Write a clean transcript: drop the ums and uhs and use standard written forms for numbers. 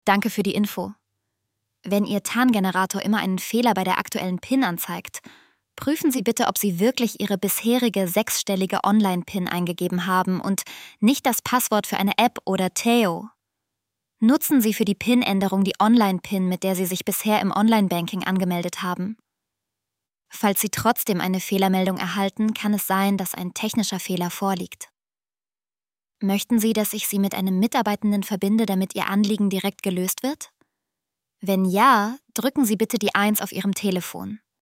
Danke für die Info. Wenn Ihr TAN-Generator immer einen Fehler bei der aktuellen PIN anzeigt, prüfen Sie bitte, ob Sie wirklich Ihre bisherige 6-stellige Online-PIN eingegeben haben und nicht das Passwort für eine App oder Theo. Nutzen Sie für die PIN-Änderung die Online-PIN, mit der Sie sich bisher im Online-Banking angemeldet haben. Falls Sie trotzdem eine Fehlermeldung erhalten, kann es sein, dass ein technischer Fehler vorliegt. Möchten Sie, dass ich Sie mit einem Mitarbeitenden verbinde, damit Ihr Anliegen direkt gelöst wird? Wenn ja, drücken Sie bitte die 1 auf Ihrem Telefon.